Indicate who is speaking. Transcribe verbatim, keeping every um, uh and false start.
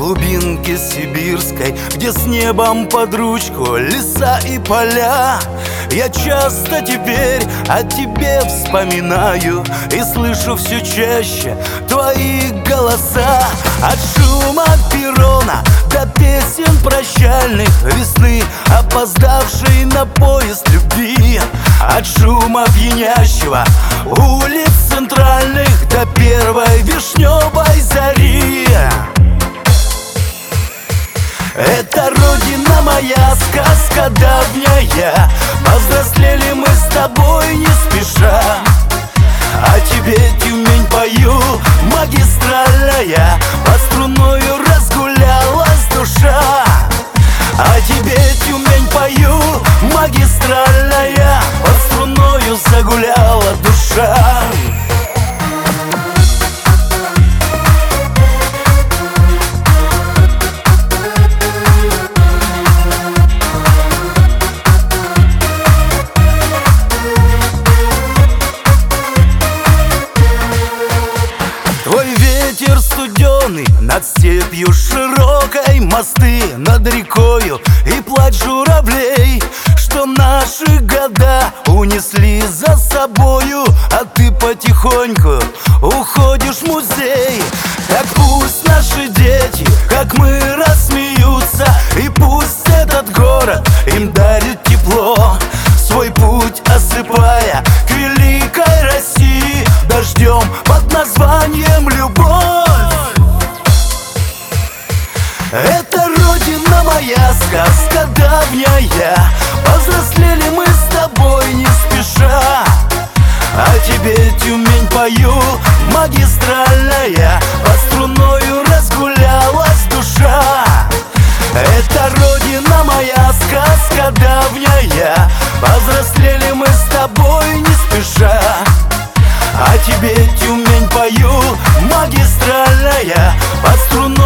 Speaker 1: глубинке сибирской, где с небом под ручку леса и поля. Я часто теперь о тебе вспоминаю и слышу все чаще твои голоса. От шума перрона до песен прощальных весны, опоздавшей на поезд любви. От шума пьянящего улиц центральных до первой вишневой зари. Это родина моя, сказка давняя. Повзрослели мы с тобой не спеша. А тебе, Тюмень, пою, магистральная, по струною разгулялась душа. А тебе, Тюмень, пою, магистральная, по струною загуляла душа. Твой ветер студеный над степью широкой, мосты над рекою и плач журавлей, что наши года унесли за собою, а ты потихоньку уходишь в музей. Так пусть наши дети, как мы, рассмеются, и пусть этот город им дарит тепло, свой путь осыпая к великой России дождем под названием любовь. Это родина моя, сказка давняя. Повзрослели мы с тобой не спеша. А тебе, Тюмень, пою, магистральная, по струною разгулялась душа. Это родина моя, сказка давняя. Повзрослели мы с тобой не спеша. А тебе, Тюмень, пою, магистральная, по струною